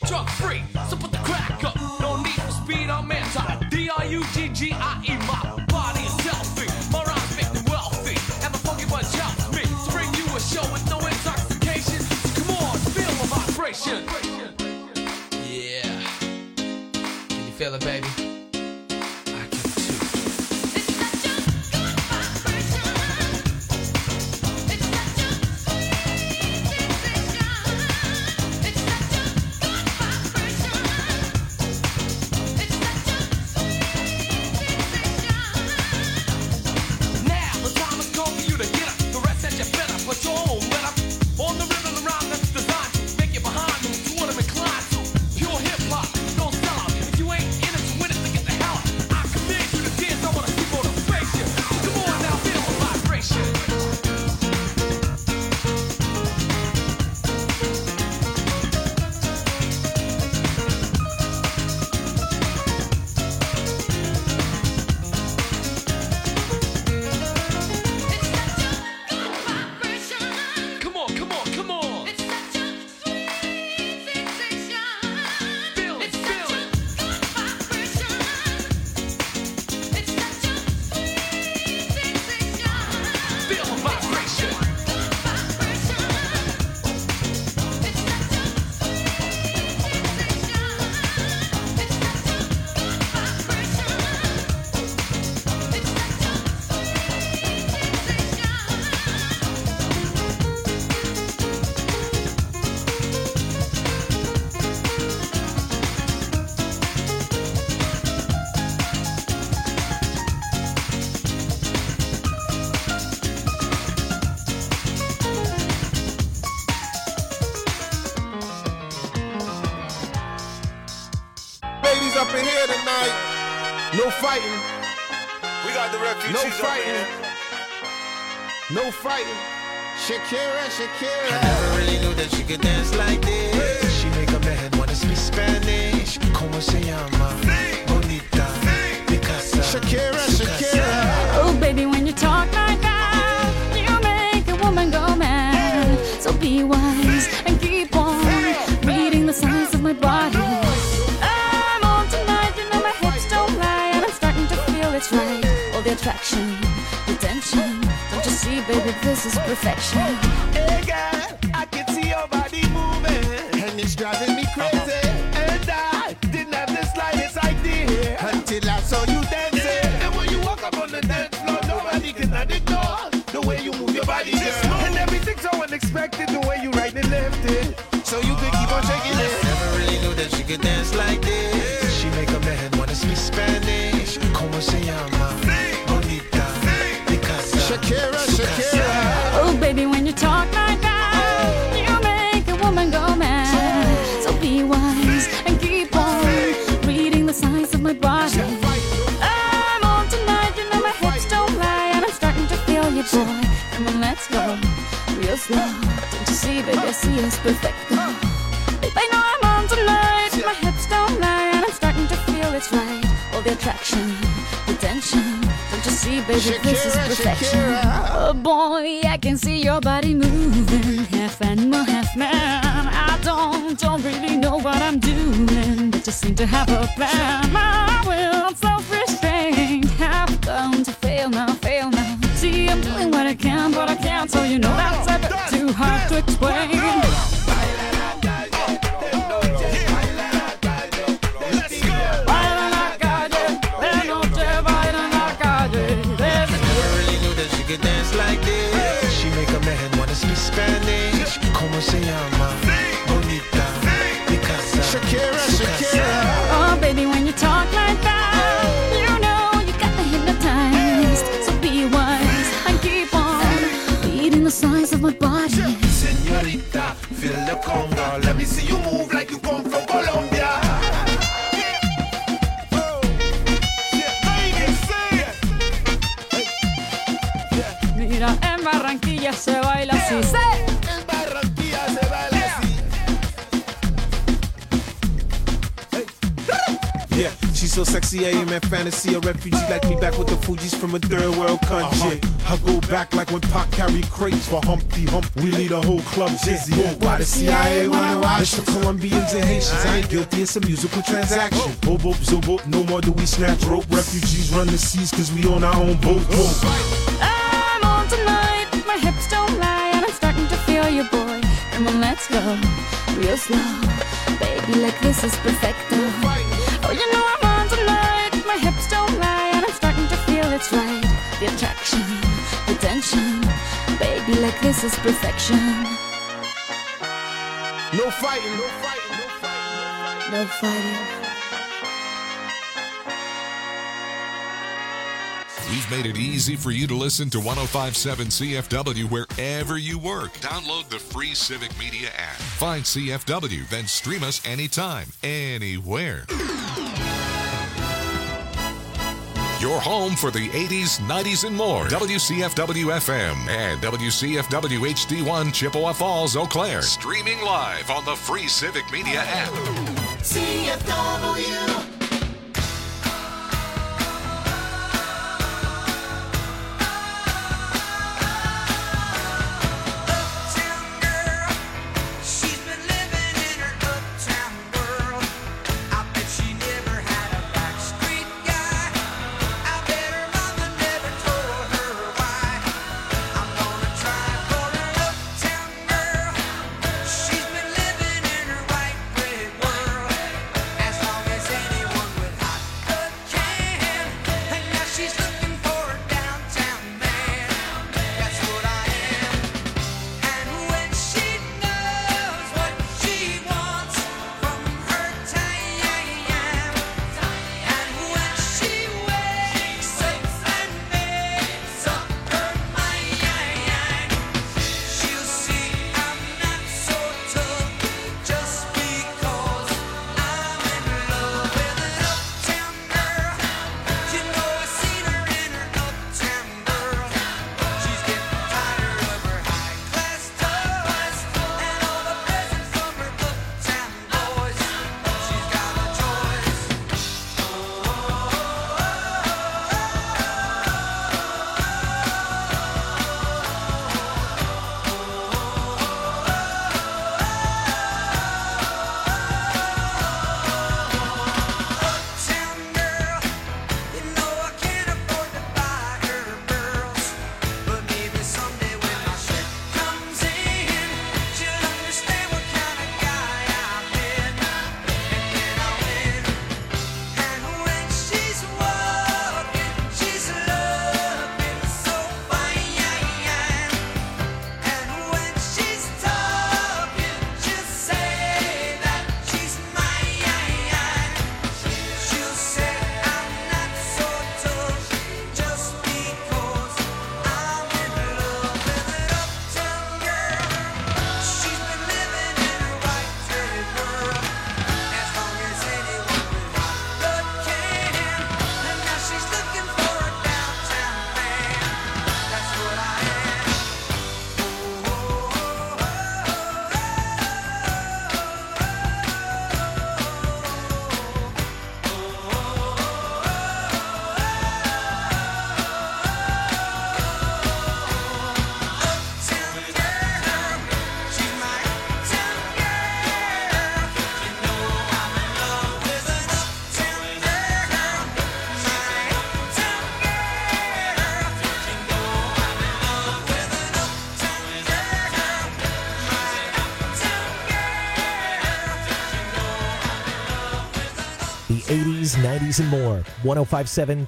drug free. So put the crack up, no need for speed, I'm anti. D-R-U-G-G-I-E, my body is selfie. My rhymes make me wealthy, and the funky bunch helps me to bring you a show with no intoxication. So come on, feel my vibration. Yeah, can you feel it, baby? Up in here tonight. No fighting. We got the refugees. No fighting. No fighting. Shakira, Shakira. I never really knew that she could dance like this. Hey. She make a man wanna speak Spanish. Como se llama? Sí. Bonita. Sí. Picasa. Shakira, Shakira. Oh, baby, when you talk like that, you make a woman go mad. So be wise and keep on reading the signs of my body. It's right, all the attraction, the tension. Don't you see, baby, this is perfection. Hey girl, I can see your body moving, and it's driving me crazy. And I didn't have the slightest idea until I saw you dancing. And when you walk up on the dance floor, nobody can ignore the way you move your body, girl. And everything's so unexpected, the way you right and left it, so you could keep on shaking it. Never really knew that she could dance like this. She make a man wanna speak Spanish. Como se llama? Bonita. Picasa. Shakira, Shakira. Oh, baby, when you talk like that, you make a woman go mad. So be wise and keep on reading the signs of my body. I'm on tonight, you know my hips don't lie, and I'm starting to feel you, boy. Come on, let's go real slow. Don't you see, baby, I see it's perfect. Babe, I know I'm on tonight, my hips don't lie, and I'm starting to feel it's right. All the attraction, the tension. Don't you see, baby, Shakira, this is perfection. Shakira. Oh boy, I can see your body moving, half animal, half man. I don't really know what I'm doing, but just seem to have a plan. My will, self-restraint, have come to fail now, fail now. See, I'm doing what I can, but I can't, so you know that's a bit too hard to explain. Dance like this. She make a man wanna speak Spanish. Como se llama? Bonita. Picasa. Shakira, Shakira. Oh, baby, when you talk like that, you know you got me hypnotized. So be wise and keep on reading the signs of my body. Señorita, feel the conga. Let me see you move like you come from Colombia. Mira, en Barranquilla se baila así. En Barranquilla se baila así. Yeah, She's so sexy, I am in fantasy. A refugee like me back with the Fugees from a third world country. I go back like when Pac carried crates for Humpty Hump. We lead a whole club dizzy. Why the CIA wanna watch? It's the Colombians and Haitians. I ain't guilty, it's a musical transaction. Boop, boop, zo, boop. No more do we snatch rope. Refugees run the seas cause we own our own boat. I'm on tonight, my hips don't lie, and I'm starting to feel you, boy. Come on, let's go, real slow. Baby, like this is perfecto. Oh, you know I'm on tonight, my hips don't lie, and I'm starting to feel it's right. The attraction, the tension. Baby, like this is perfection. No fighting, no fighting, no fighting, no fighting. We've made it easy for you to listen to 105.7 CFW wherever you work. Download the free Civic Media app. Find CFW, then stream us anytime, anywhere. Your home for the 80s, 90s, and more. WCFW FM and WCFW HD1 Chippewa Falls, Eau Claire. Streaming live on the free Civic Media app. CFW. The 80s, 90s, and more. 105.7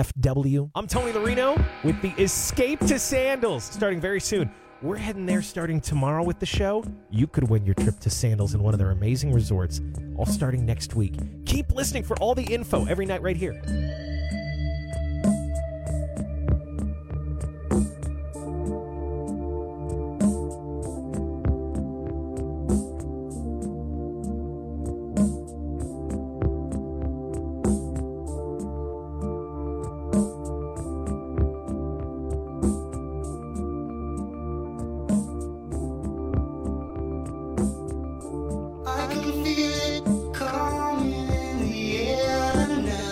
CFW. I'm Tony Larino with the Escape to Sandals, starting very soon. We're heading there starting tomorrow with the show. You could win your trip to Sandals in one of their amazing resorts, all starting next week. Keep listening for all the info every night right here. I can feel it coming in the air tonight.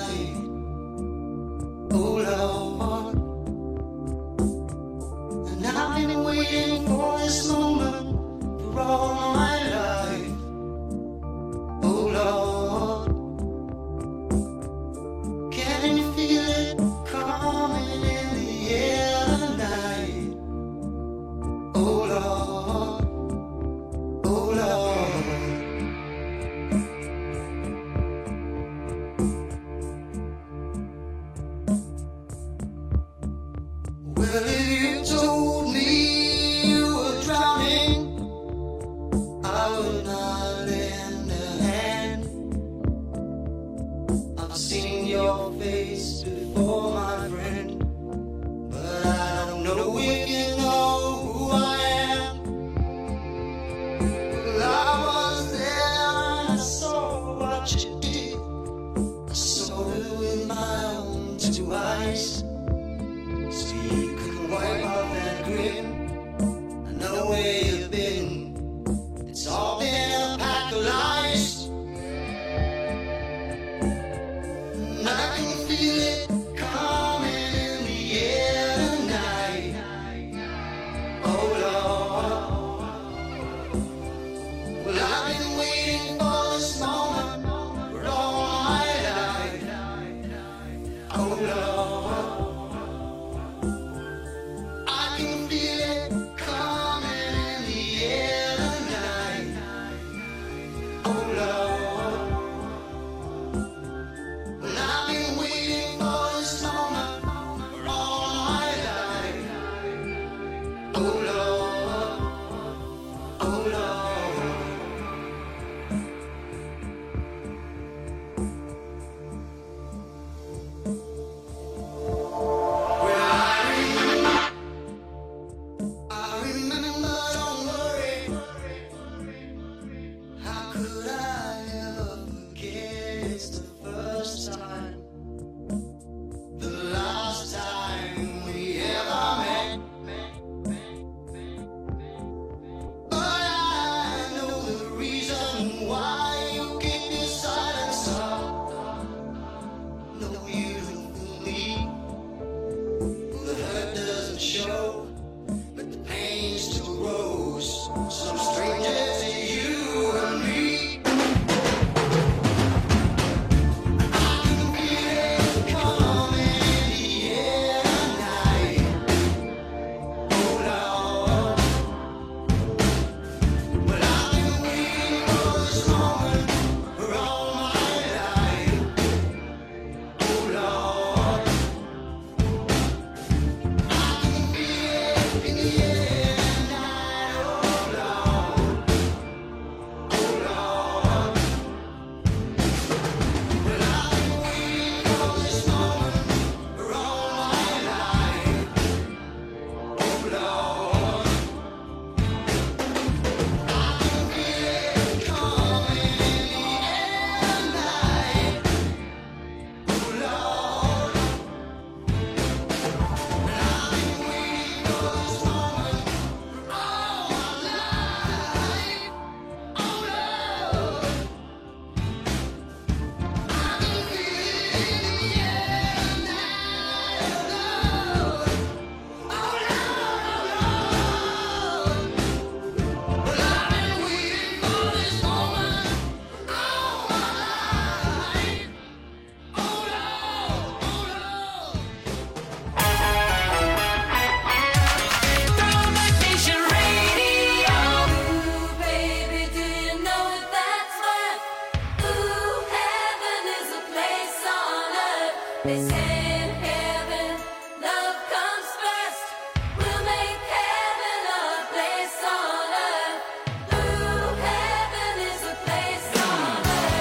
They say in heaven, love comes first. We'll make heaven a place on earth. Ooh, heaven is a place on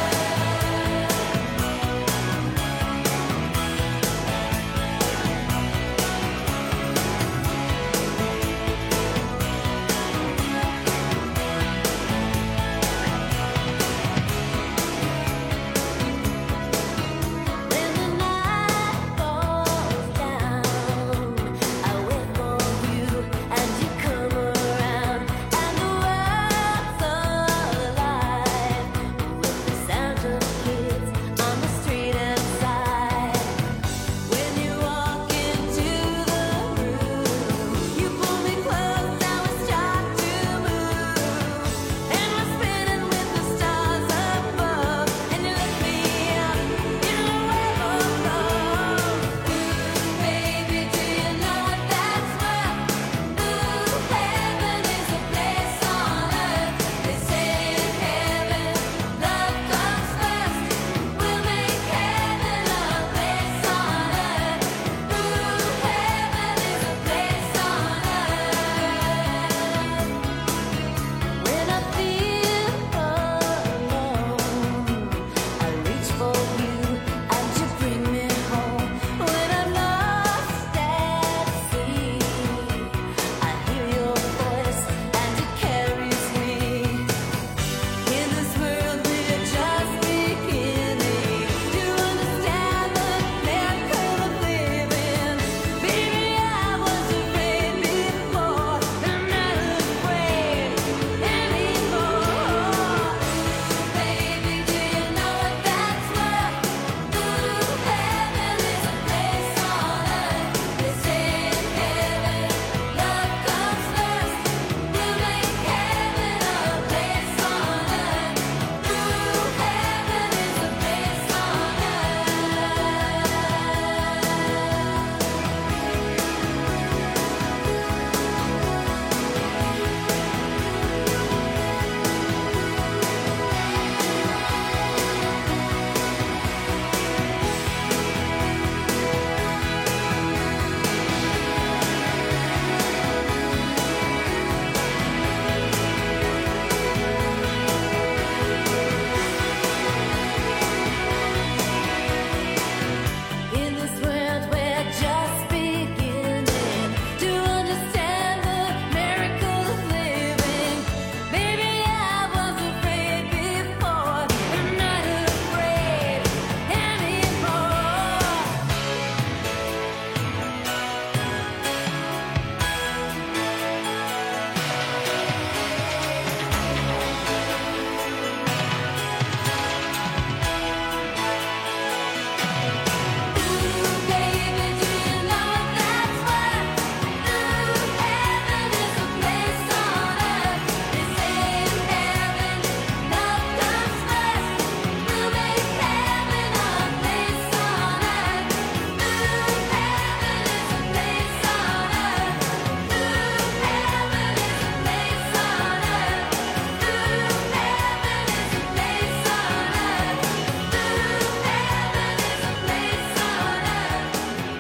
When the night falls down, I wait for you and you come around, and the world's alive with the sound of kids on the street outside. When you walk into the room, you pull me close, now we start to move, and we're spinning with the stars above, and you lift me up in a wave of love. Ooh, baby, do you know what that's worth? Ooh, heaven is a place on earth. They say in heaven, love comes first. We'll make heaven a place on earth. Ooh, heaven is a place on earth. When I feel alone, I reach for you and you bring me home. When I'm lost at sea, I hear your voice and it carries me. In this world we're just beginning to understand the miracle of living. Baby, I was afraid before, I'm not afraid anymore. Baby, do you know what that's worth? Ooh, heaven is a place on earth. They say in heaven, love comes first. We'll make heaven a place on earth. Ooh, heaven is a place on In this world we're just beginning to understand the miracle of living. Baby, I was afraid before, I'm not afraid anymore. Ooh, baby, do you know what that's worth? Ooh, heaven is a place on earth. They say in heaven, love comes first. We'll make heaven a place on earth. Ooh, heaven is a place on earth. Ooh, heaven is a place on earth. Ooh, heaven is a place on earth. Ooh, heaven is a place on earth.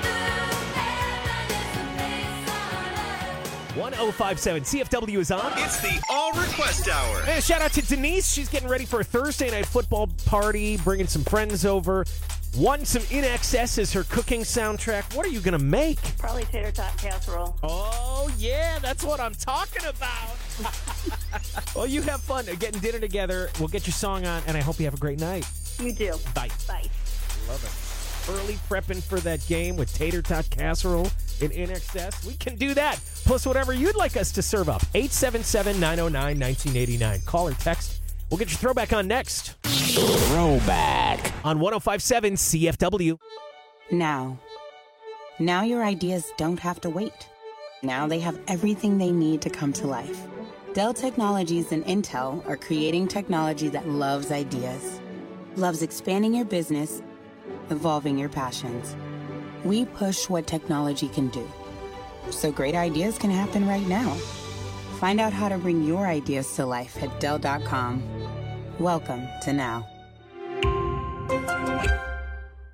Ooh, heaven is a place on earth. 1057 CFW is on. It's the All Request Hour. And a shout out to Denise. She's getting ready for a Thursday night football party, bringing some friends over. Won some In Excess as her cooking soundtrack. What are you going to make? Probably tater tot casserole. Oh, yeah, that's what I'm talking about. Well, you have fun getting dinner together. We'll get your song on, and I hope you have a great night. You do. Bye. Bye. Love it. Early prepping for that game with tater tot casserole in Excess. We can do that. Plus, whatever you'd like us to serve up. 877-909-1989. Call or text. We'll get your throwback on next. Throwback on 1057 CFW. Now your ideas don't have to wait. Now they have everything they need to come to life. Dell Technologies and Intel are creating technology that loves ideas, loves expanding your business, evolving your passions. We push what technology can do, so great ideas can happen right now. Find out how to bring your ideas to life at Dell.com. Welcome to Now.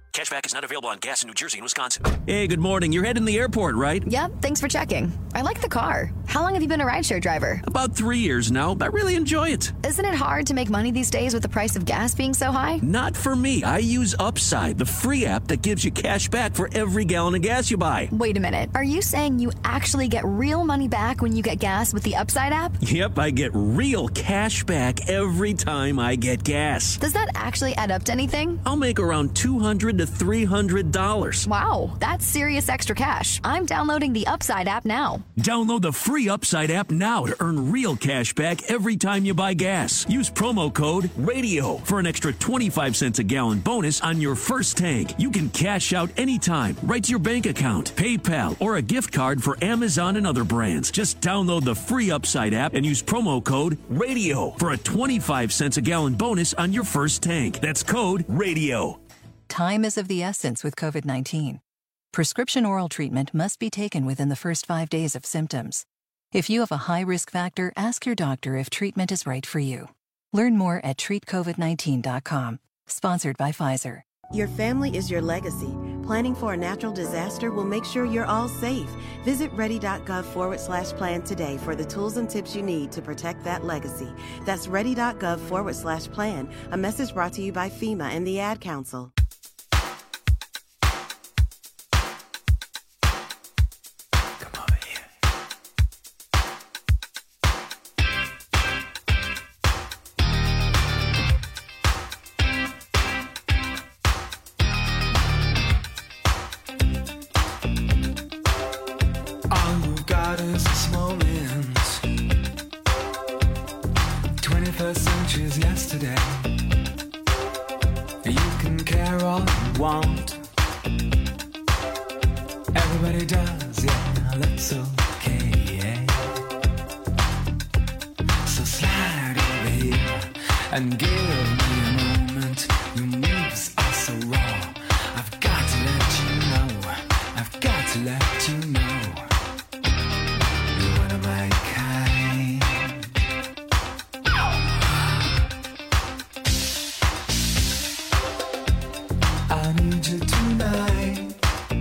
Cashback is not available on gas in New Jersey and Wisconsin. Hey, good morning. You're heading to the airport, right? Yep, thanks for checking. I like the car. How long have you been a rideshare driver? About 3 years now. I really enjoy it. Isn't it hard to make money these days with the price of gas being so high? Not for me. I use Upside, the free app that gives you cash back for every gallon of gas you buy. Wait a minute. Are you saying you actually get real money back when you get gas with the Upside app? Yep, I get real cash back every time I get gas. Does that actually add up to anything? I'll make around $200 to $300. Wow, that's serious extra cash. I'm downloading the Upside app now. Download the free Upside app now to earn real cash back every time you buy gas. Use promo code RADIO for an extra 25 cents a gallon bonus on your first tank. You can cash out anytime, right to your bank account, PayPal, or a gift card for Amazon and other brands. Just download the free Upside app and use promo code RADIO for a 25 cents a gallon bonus on your first tank. That's code RADIO. Time is of the essence with COVID-19. Prescription oral treatment must be taken within the first 5 days of symptoms. If you have a high risk factor, ask your doctor if treatment is right for you. Learn more at treatcovid19.com. Sponsored by Pfizer. Your family is your legacy. Planning for a natural disaster will make sure you're all safe. Visit ready.gov/plan today for the tools and tips you need to protect that legacy. That's ready.gov/plan. A message brought to you by FEMA and the Ad Council. Yesterday, you can care all you want. Everybody does, yeah, that's okay, yeah. So slide over here and give me a moment. Your moves are so raw. I've got to let you know. I've got to let you know. You're one of my kind. I need you tonight,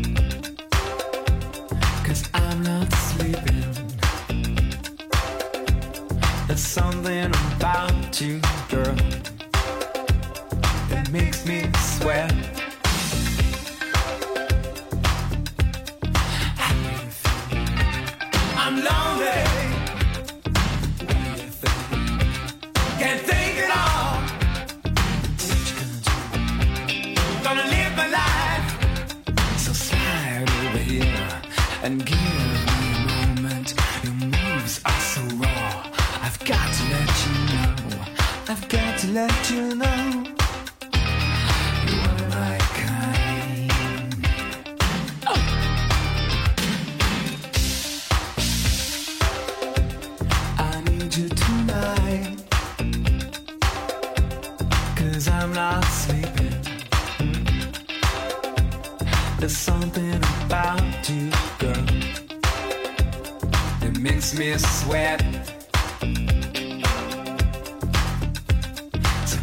'cause I'm not sleeping. There's something about you, girl, that makes me sweat. I'm lonely. Can't think it all. Gonna live my life. So slide over here and give me a moment. Your moves are so raw. I've got to let you know. I've got to let you know. You're one of my kind. Oh. I need you tonight, 'cause I'm not sleeping. There's something about you, girl, that makes me sweat. So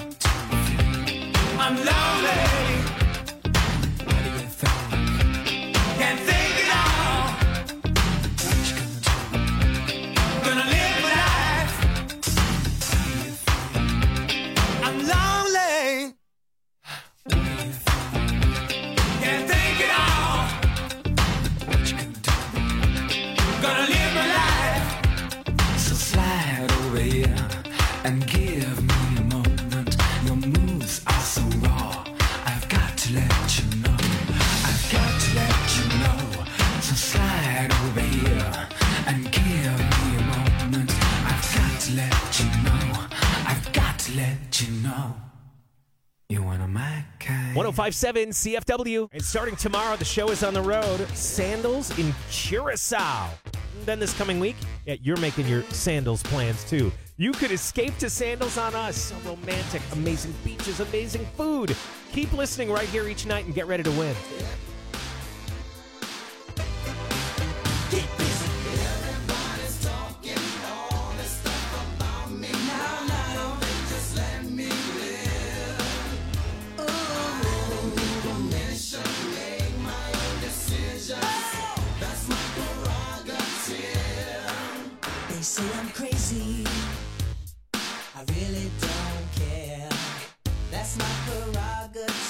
I'm lonely. What do you think? Can't think it all. What you gonna do? Gonna live my life. What do you think? I'm lonely. What do you think? Can't think it all. What you gonna do? Gonna live my life. So slide over here and give me a moment. Your moves are so raw. I've got to let you know. I've got to let you know. So slide over here and give me a moment. I've got to let you know. I've got to let you know. You're one of my kind. 105.7 CFW. And starting tomorrow, the show is on the road. Sandals in Curacao. And then this coming week, yeah, you're making your sandals plans too. You could escape to Sandals on Us. So romantic, amazing beaches, amazing food. Keep listening right here each night and get ready to win.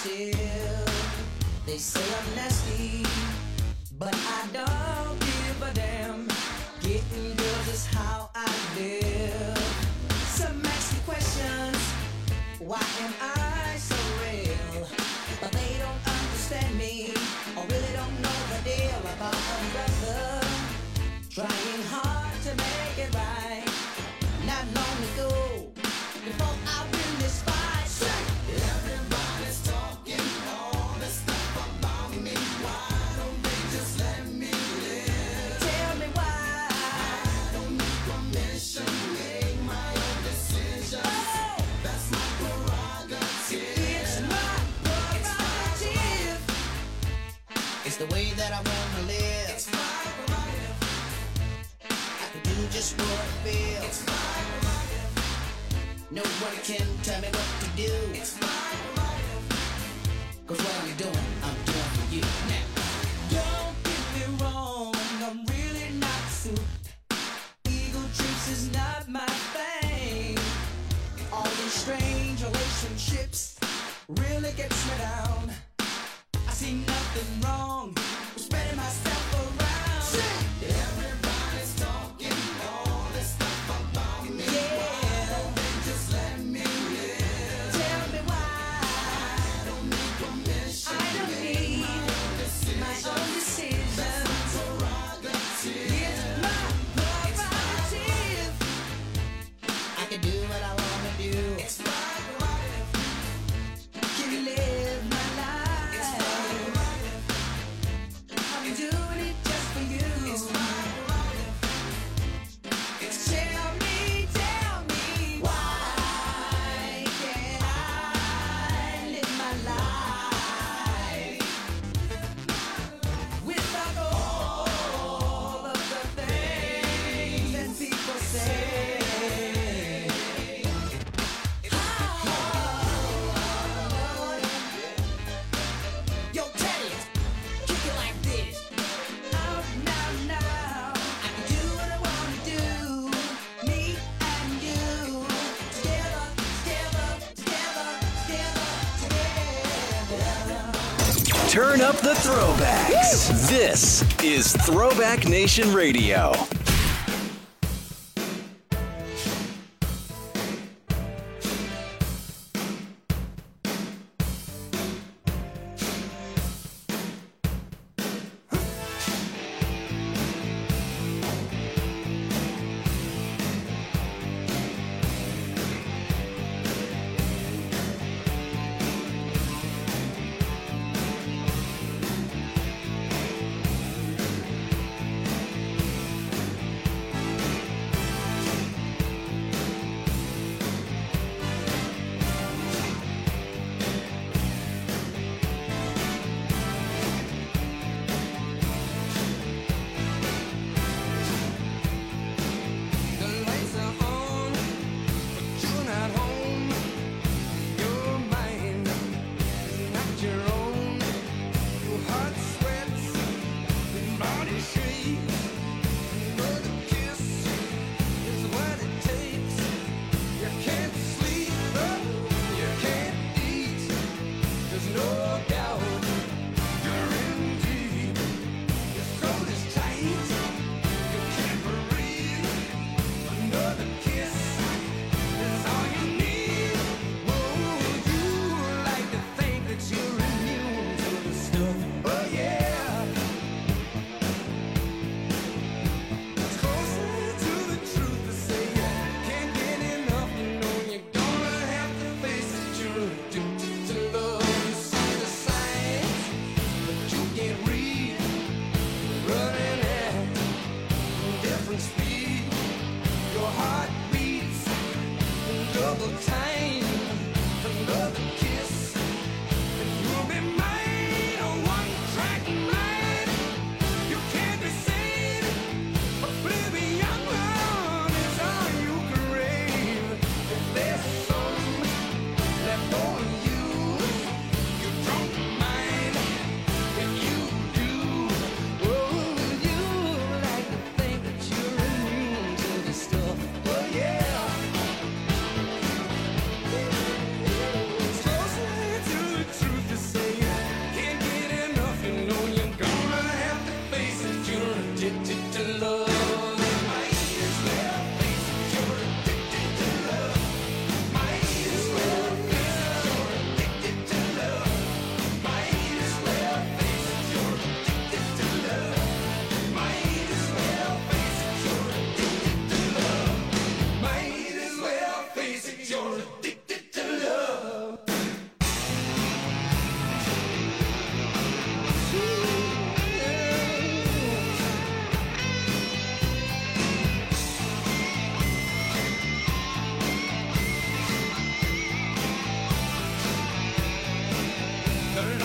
still. They say I'm nasty, but I don't give a damn. Getting girls is how I live. Some ask me questions, why am I so real? But they don't understand me, or really don't know the deal about a brother trying hard to make it right. Not long ago, before I win this fight, everybody's talking all this stuff about me. Why don't they just let me live? Tell me why. I don't need permission, make my own decisions. Oh, that's my prerogative. It's my prerogative. It's the way that I wanna live. It's my prerogative. I can do just what I feel. It's my prerogative. No one can tell me what to do. It's my prerogative. 'Cause what I'm doing for you now. Don't get me wrong, I'm really not suit. Ego trips is not my thing. All these strange relationships really gets me down. I see nothing wrong with spreading myself around. Everybody's talking all this stuff about me. Why don't they just let me live? Tell me why. I don't need permission. I don't need my own decisions. That's my prerogative. It's my prerogative. I can do what I wanna do. It's my prerogative. Can live my life. It's my prerogative. I'm doing it just for you. It's my prerogative. Tell me why can't I live my life without all of the things that people say? Yo, Teddy, kick it like this. Now, I can do what I wanna do. Me and you, together. Turn up the throwbacks. This is Throwback Nation Radio.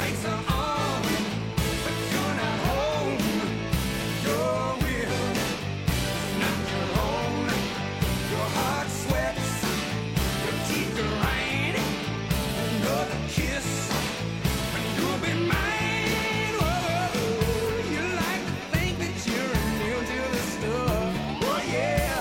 lights are on, but you're not home. Your will is not your own. Your heart sweats, your teeth grind. Another kiss, and you'll be mine. Whoa, you like to think that you're immune to the stuff. Oh yeah.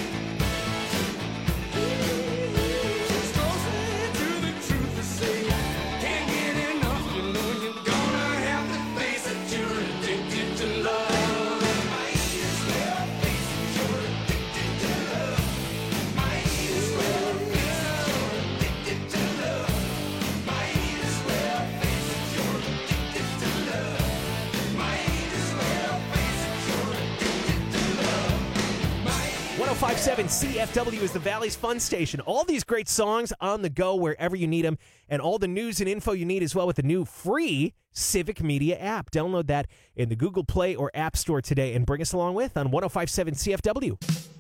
It's closer to the truth to say. Can't get enough, you know you're gonna have to face it. You're addicted to love. Might as well face it. You're addicted to love. Might as well face it. You're addicted to love. Might as well face it. You're addicted to love. Might as well face it. You're addicted to love. 1057 CFW is the Valley's fun station. All these great songs on the go wherever you need them, and all the news and info you need as well with the new free Civic Media app. Download that in the Google Play or App Store today and bring us along with on 1057 CFW.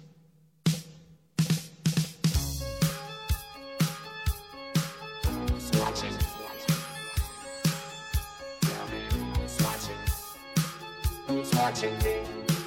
Who's watching? Tell me who's watching? Who's watching me?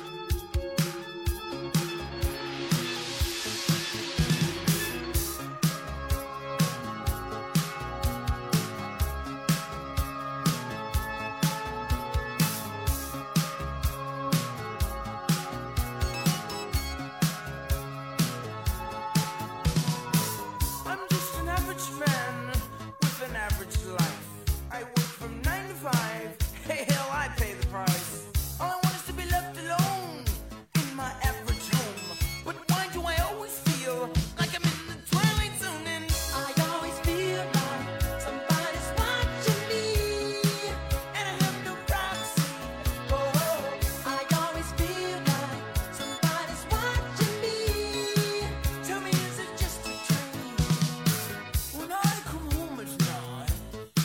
I'm just an average man with an average life. I work from 9 to 5. Hey, hell, I pay the price. All I want is to be left alone in my average home. But why do I always feel like I'm in the twilight zone? And I always feel like somebody's watching me, and I have no privacy. Oh, I always feel like somebody's watching me. Tell me, is it just a dream? When I come home at night,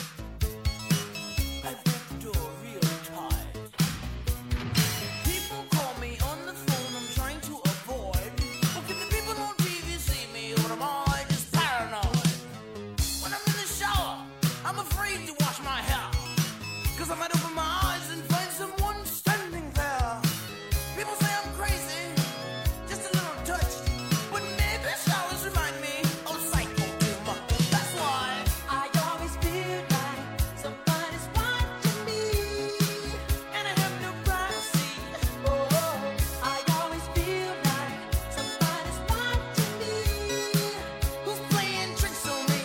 I break the door real tight. People call me on the phone, I'm trying to avoid. But can the people on TV see me, or am I just paranoid? When I'm in the shower, I'm afraid to wash my hair, 'cause I might open my eyes and find someone standing there. People say I'm crazy, just a little touched, but maybe showers remind me of psycho too much. That's why I always feel like somebody's watching me, and I have no privacy. Oh, I always feel like somebody's watching me, who's playing tricks on me.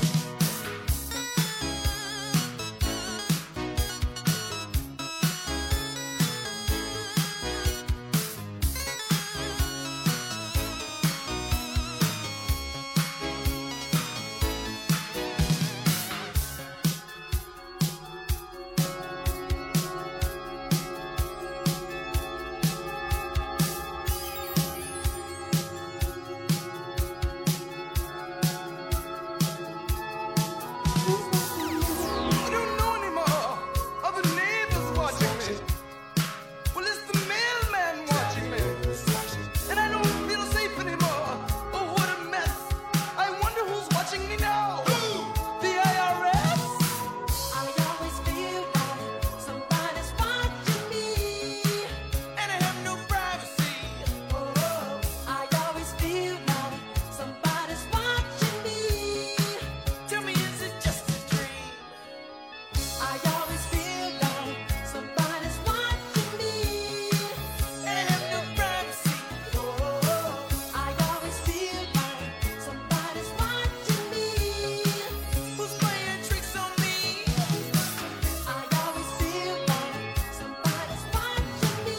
I don't know anymore. Are the neighbors watching me? Well, it's the mailman watching me. And I don't feel safe anymore. Oh, what a mess. I wonder who's watching me now. The IRS? I always feel like somebody's watching me, and I have no privacy. Oh, I always feel like somebody's watching me. Tell me, is it just a dream? I always feel like somebody's watching me, and I have no privacy. Oh, I always feel like somebody's watching me, who's playing tricks on me. I always feel like somebody's watching me.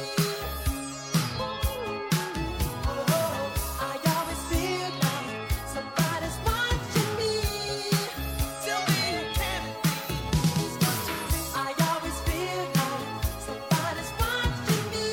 Oh, I always feel like somebody's watching me. Tell me who can it be? I always feel like somebody's watching me.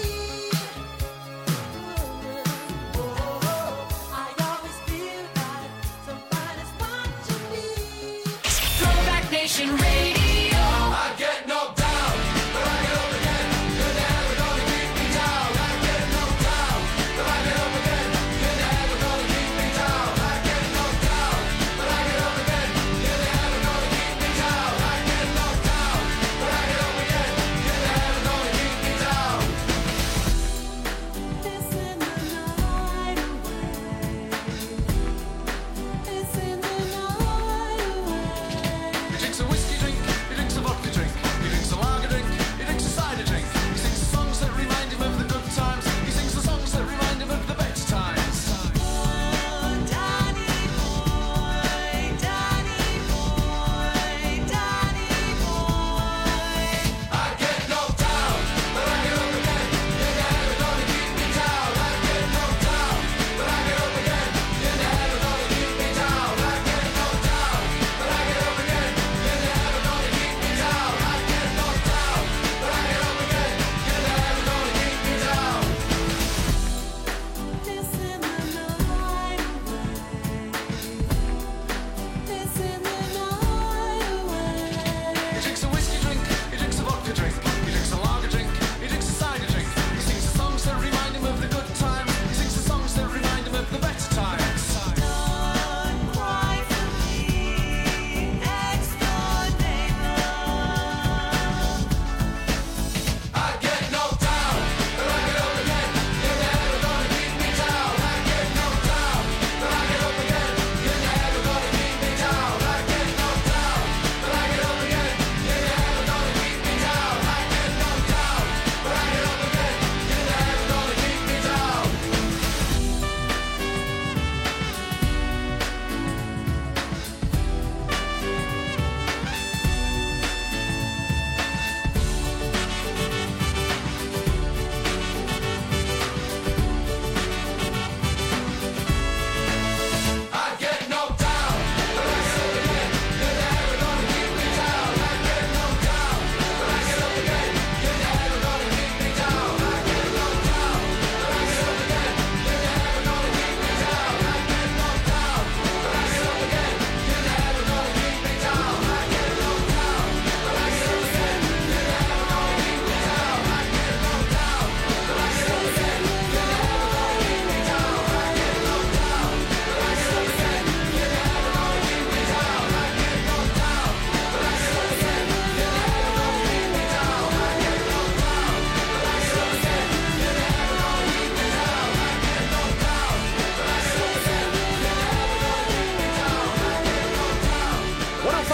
Oh, I always feel like somebody's watching me. Throwback Nation Radio. I get knocked down, but I get up again. You're never gonna keep me down. I get knocked down, but I get up again. You're never gonna keep me down. I get knocked down, but I get up again. You're never gonna keep me down. I get knocked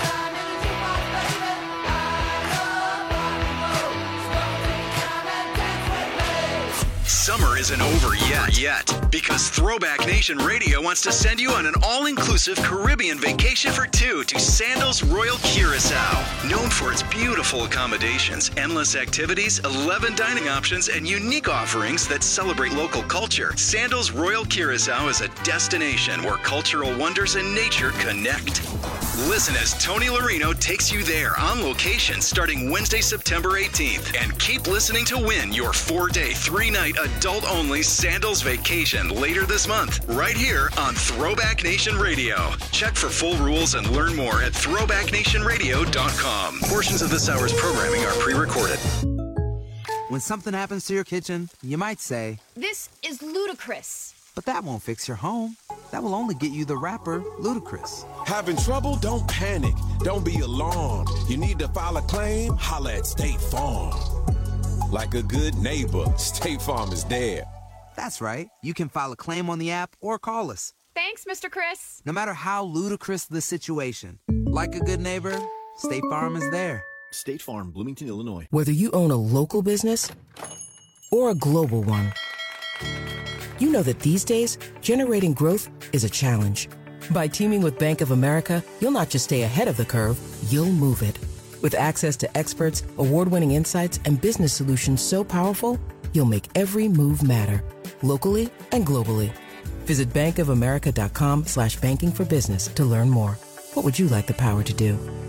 Summer isn't over yet, because Throwback Nation Radio wants to send you on an all-inclusive Caribbean vacation for two to Sandals Royal Curacao. Known for its beautiful accommodations, endless activities, 11 dining options, and unique offerings that celebrate local culture, Sandals Royal Curacao is a destination where cultural wonders and nature connect. Listen as Tony Larino takes you there on location starting Wednesday, September 18th. And keep listening to win your 4-day, 3-night adult-only Sandals vacation later this month, right here on Throwback Nation Radio. Check for full rules and learn more at throwbacknationradio.com. Portions of this hour's programming are pre-recorded. When something happens to your kitchen, you might say, "This is ludicrous." but that won't fix your home. That will only get you the rapper, Ludacris. Having trouble? Don't panic. Don't be alarmed. You need to file a claim? Holla at State Farm. Like a good neighbor, State Farm is there. That's right. You can file a claim on the app or call us. Thanks, Mr. Chris. No matter how ludicrous the situation, like a good neighbor, State Farm is there. State Farm, Bloomington, Illinois. Whether you own a local business or a global one, you know that these days, generating growth is a challenge. By teaming with Bank of America, you'll not just stay ahead of the curve, you'll move it. With access to experts, award-winning insights, and business solutions so powerful, you'll make every move matter, locally and globally. Visit bankofamerica.com/banking for business to learn more. What would you like the power to do?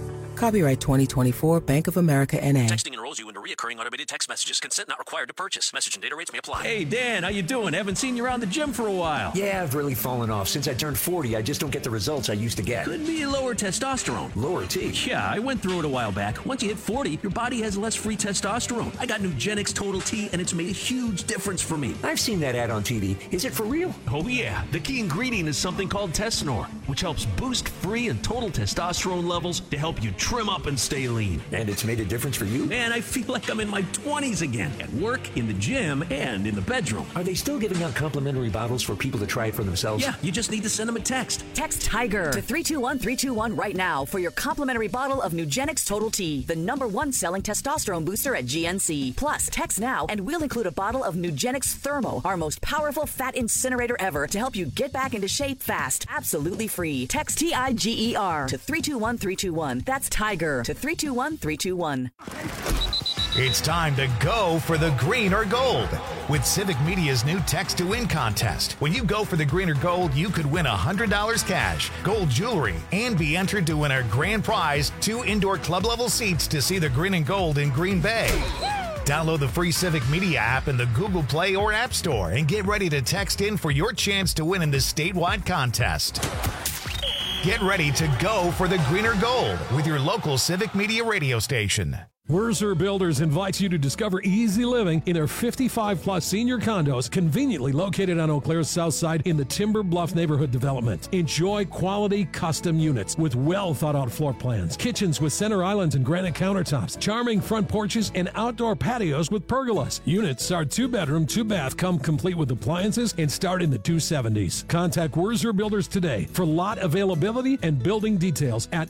Copyright 2024 Bank of America N.A. Texting enrolls you into recurring automated text messages. Consent not required to purchase. Message and data rates may apply. Hey, Dan, how you doing? Haven't seen you around the gym for a while. Yeah, I've really fallen off. Since I turned 40, I just don't get the results I used to get. Could be lower testosterone. Lower T? Yeah, I went through it a while back. Once you hit 40, your body has less free testosterone. I got Nugenix Total T, and it's made a huge difference for me. I've seen that ad on TV. Is it for real? Oh, yeah. The key ingredient is something called Tesnor, which helps boost free and total testosterone levels to help you trim up and stay lean. And it's made a difference for you? Man, I feel like I'm in my 20s again. At work, in the gym, and in the bedroom. Are they still giving out complimentary bottles for people to try it for themselves? Yeah, you just need to send them a text. Text TIGER to 321-321 right now for your complimentary bottle of Nugenix Total T, the #1 selling testosterone booster at GNC. Plus, text now and we'll include a bottle of Nugenix Thermo, our most powerful fat incinerator ever, to help you get back into shape fast. Absolutely free. Text TIGER to 321-321. That's TIGER to 321-321. It's time to go for the green or gold with Civic Media's new Text to Win contest. When you go for the green or gold, you could win $100 cash, gold jewelry, and be entered to win our grand prize, 2 indoor club level seats to see the green and gold in Green Bay. Download the free Civic Media app in the Google Play or App Store and get ready to text in for your chance to win in this statewide contest. Get ready to go for the green or gold with your local Civic Media radio station. Wurzer Builders invites you to discover easy living in their 55-plus senior condos conveniently located on Eau Claire's south side in the Timber Bluff neighborhood development. Enjoy quality custom units with well-thought-out floor plans, kitchens with center islands and granite countertops, charming front porches, and outdoor patios with pergolas. Units are 2-bedroom, 2-bath, come complete with appliances, and start in the 270s. Contact Wurzer Builders today for lot availability and building details at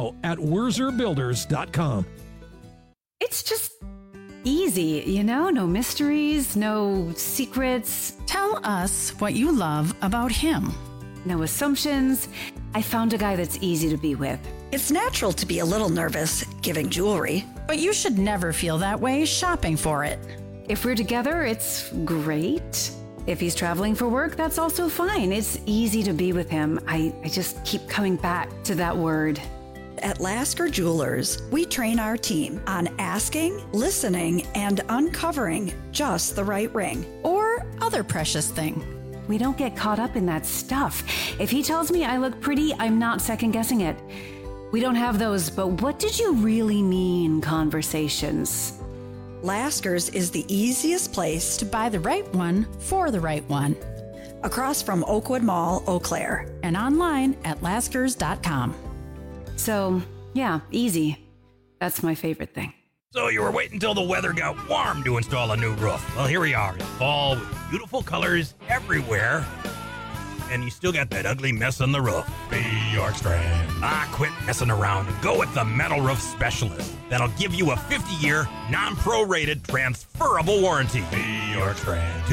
info@wurzerbuilders.com. It's just easy, you know? No mysteries, no secrets. Tell us what you love about him. No assumptions. I found a guy that's easy to be with. It's natural to be a little nervous giving jewelry, but you should never feel that way shopping for it. If we're together, it's great. If he's traveling for work, that's also fine. It's easy to be with him. I just keep coming back to that word. At Lasker Jewelers, we train our team on asking, listening, and uncovering just the right ring or other precious thing. We don't get caught up in that stuff. If he tells me I look pretty, I'm not second-guessing it. We don't have those, but what did you really mean conversations. Lasker's is the easiest place to buy the right one for the right one. Across from Oakwood Mall, Eau Claire, and online at laskers.com. So, yeah, easy. That's my favorite thing. So you were waiting until the weather got warm to install a new roof. Well, here we are in fall with beautiful colors everywhere. And you still got that ugly mess on the roof. Be York Strand. Quit messing around and go with the Metal Roof Specialist. That'll give you a 50-year, non-prorated, transferable warranty. Be York Strand.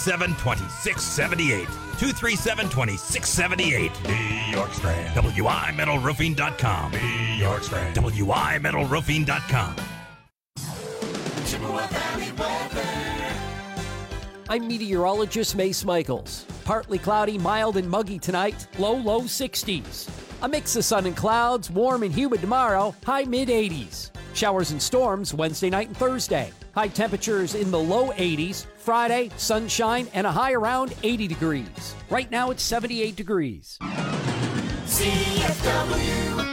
237-2678. 237-2678. Be York Strand. WIMetalRoofing.com. Be York Strand. WIMetalRoofing.com. I'm meteorologist Mace Michaels. Partly cloudy, mild and muggy tonight, low 60s. A mix of sun and clouds, warm and humid tomorrow, high mid-80s. Showers and storms Wednesday night and Thursday. High temperatures in the low 80s. Friday, sunshine and a high around 80 degrees. Right now it's 78 degrees. CFW.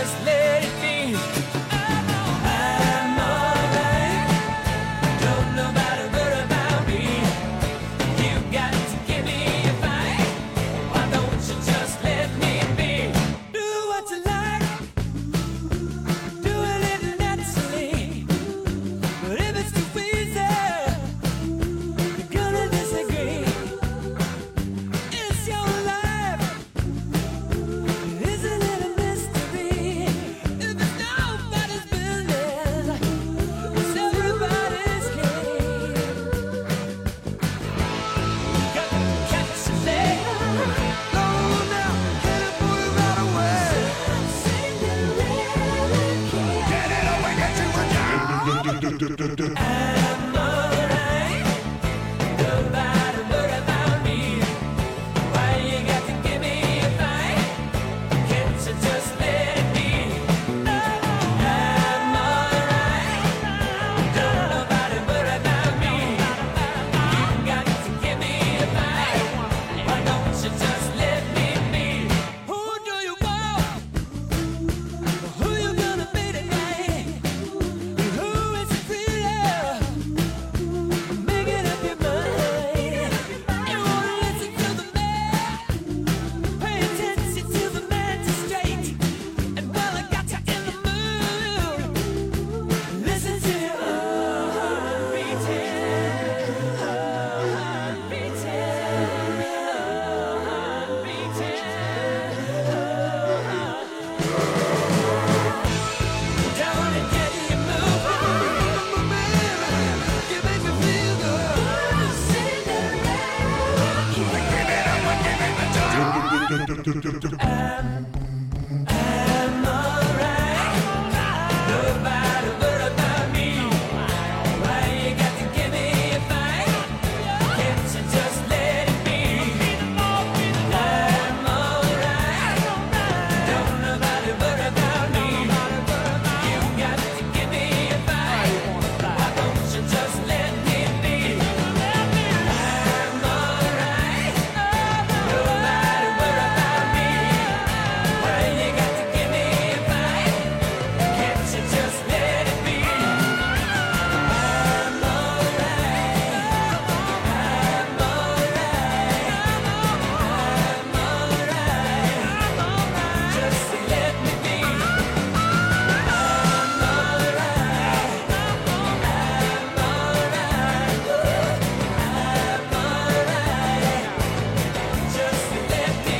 just let it be. I'm alright. Don't nobody worry about me. You got to give me a fight. Why don't you just let me be? Do what you like. Do it naturally. But if it's too easy, you're gonna disagree. It's your life. Isn't it a mystery? If it's nobody's business, it's everybody's game. Got to catch a leg. Go now, get it, put it right away. Get it away, get you a job. I'm alright. Nobody worry about me. Why you got to give me a fight? Can't you just let it be? I'm alright. Don't nobody worry about me. You got to give me a fight. Why don't you just let me be? Who do you want? Who you gonna be tonight? Who is it really? Making up your mind. You wanna listen to the man? Pay attention to the magistrate. And while I got you in the mood, listen to your heart beating, heart beating, heart beating. Down and get you moving. You make me feel good. I'm alright. Nobody worry about me. Why you got to give me a fight? Can't you just let it be? I'm alright. Don't nobody worry about me. You got to give me a fight. Why don't you just let me be? I'm alright. Nobody worry about me. Why you got to give me a fight? Can't you just let it be? I'm alright. I'm alright. Just let me be. I'm alright. Just let me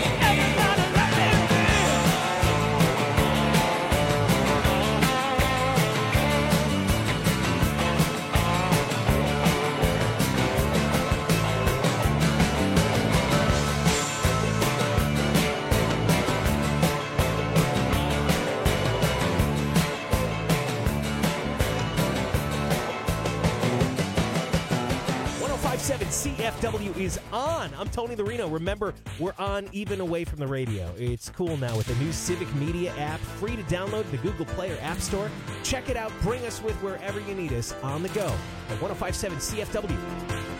CFW is on. I'm Tony the Reno. Remember, we're on even away from the radio. It's cool now with the new Civic Media app, free to download in the Google Play or App Store. Check it out. Bring us with wherever you need us on the go at 105.7 CFW.